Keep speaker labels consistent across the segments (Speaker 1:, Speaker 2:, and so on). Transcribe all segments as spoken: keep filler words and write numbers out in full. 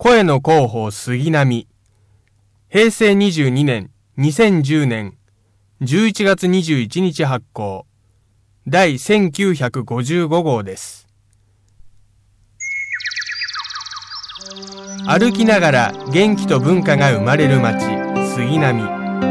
Speaker 1: 声の広報杉並。へいせいにじゅうにねん、にせんじゅうねんじゅういちがつにじゅういちにち発行。第せんきゅうひゃくごじゅうごごうです。歩きながら元気と文化が生まれる街、杉並。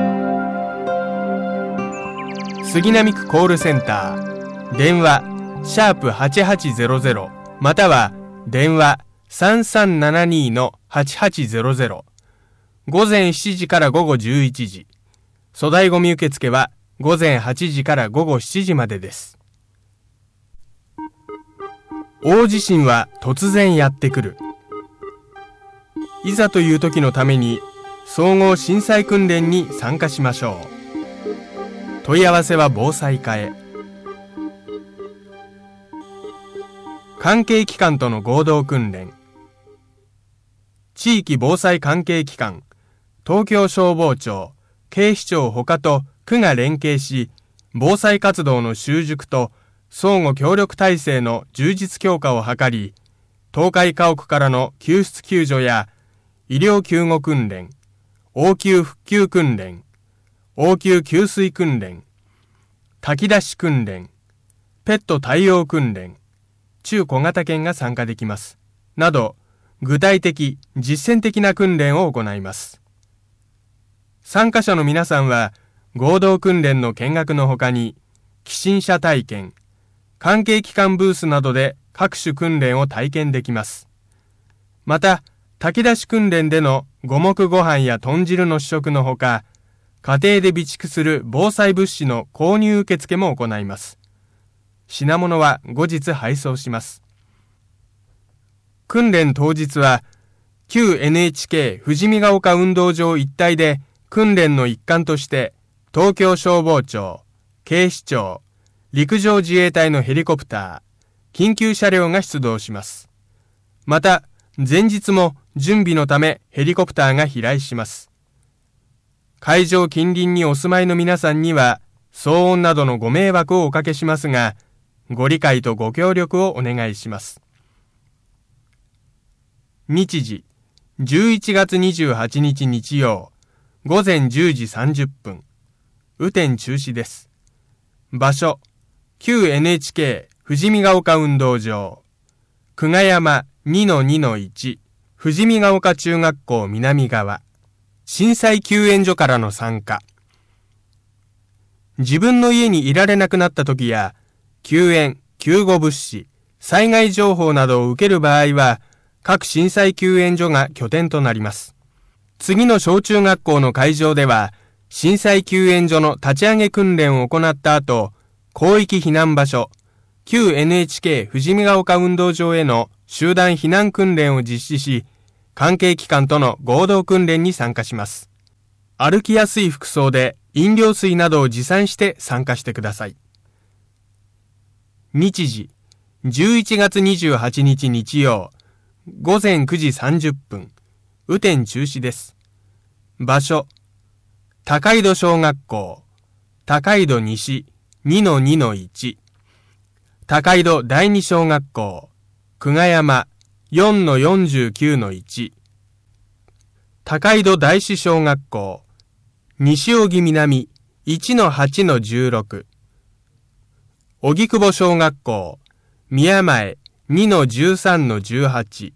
Speaker 1: 杉並区コールセンター。電話、シャープはちはちゼロゼロ、または電話さんさんななにのはちはちゼロゼロ。午前しちじから午後じゅういちじ。粗大ごみ受付は午前はちじから午後しちじまでです。大地震は突然やってくる。いざという時のために総合震災訓練に参加しましょう。問い合わせは防災課へ。関係機関との合同訓練。地域防災関係機関、東京消防庁、警視庁ほかと区が連携し、防災活動の習熟と相互協力体制の充実強化を図り、倒壊家屋からの救出救助や医療救護訓練、応急復旧訓練、応急給水訓練、炊き出し訓練、ペット対応訓練、中小型犬が参加できます。など、具体的、実践的な訓練を行います。参加者の皆さんは、合同訓練の見学のほかに、起震車体験、関係機関ブースなどで各種訓練を体験できます。また、炊き出し訓練での五目ご飯や豚汁の試食のほか、家庭で備蓄する防災物資の購入受付も行います。品物は後日配送します。訓練当日は、旧 エヌエイチケー 富士見ヶ丘運動場一帯で訓練の一環として、東京消防庁、警視庁、陸上自衛隊のヘリコプター、緊急車両が出動します。また、前日も準備のためヘリコプターが飛来します。会場近隣にお住まいの皆さんには、騒音などのご迷惑をおかけしますが、ご理解とご協力をお願いします。日時、じゅういちがつにじゅうはちにち日曜、午前じゅうじさんじゅっぷん、雨天中止です。場所、旧 エヌエイチケー 富士見ヶ丘運動場、久我山 にのにのいち、富士見ヶ丘中学校南側、震災救援所からの参加。自分の家にいられなくなった時や、救援、救護物資、災害情報などを受ける場合は、各震災救援所が拠点となります。次の小中学校の会場では、震災救援所の立ち上げ訓練を行った後、広域避難場所、旧 エヌエイチケー 富士見ヶ丘運動場への集団避難訓練を実施し、関係機関との合同訓練に参加します。歩きやすい服装で飲料水などを持参して参加してください。日時、じゅういちがつにじゅうはちにち日曜、午前くじさんじゅっぷん、雨天中止です。場所、高井戸小学校、高井戸西 にのにのいち、高井戸第二小学校、久我山 よんのよんじゅうきゅうのいち、高井戸第四小学校、西荻南 いちのはちのじゅうろく、荻窪小学校、宮前 にのじゅうさんのじゅうはち、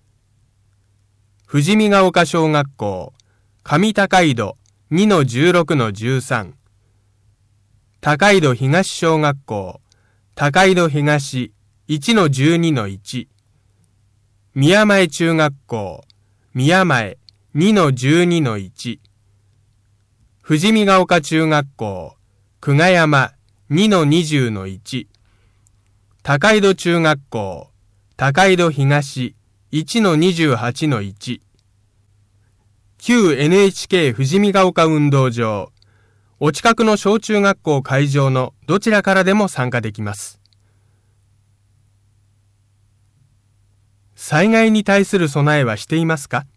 Speaker 1: 富士見ヶ丘小学校、上高井戸 にのじゅうろくのじゅうさん、高井戸東小学校、高井戸東 いちのじゅうにのいち、宮前中学校、宮前 にのじゅうにのいち、富士見ヶ丘中学校、久我山 にのにじゅうのいち、高井戸中学校、高井戸東 いちのにじゅうはちのいち、旧 エヌエイチケー 富士見ヶ丘運動場、お近くの小中学校会場のどちらからでも参加できます。災害に対する備えはしていますか？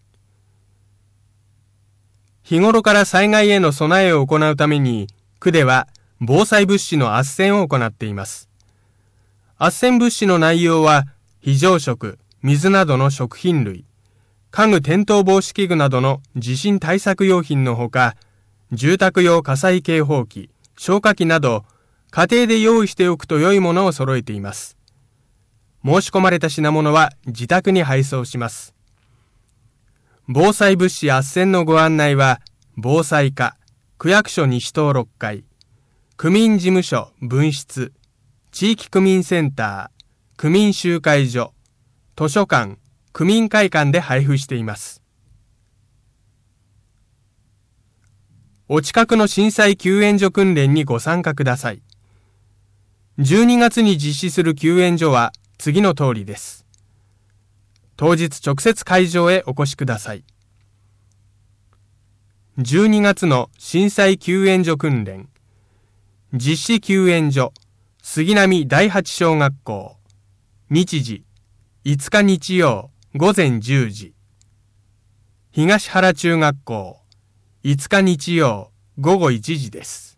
Speaker 1: 日頃から災害への備えを行うために、区では防災物資の斡旋を行っています。斡旋物資の内容は、非常食、水などの食品類、 家具転倒防止器具などの地震対策用品のほか、住宅用火災警報器、消火器など、家庭で用意しておくと良いものを揃えています。申し込まれた品物は自宅に配送します。防災物資斡旋のご案内は、防災課、区役所西棟ろっかい、区民事務所分室、地域区民センター、区民集会所、図書館、区民会館で配布しています。お近くの震災救援所訓練にご参加ください。じゅうにがつに実施する救援所は次の通りです。当日直接会場へお越しください。じゅうにがつの震災救援所訓練。実施救援所、杉並第八小学校。日時、いつか日曜、午前じゅうじ。東原中学校。いつか日曜、午後いちじです。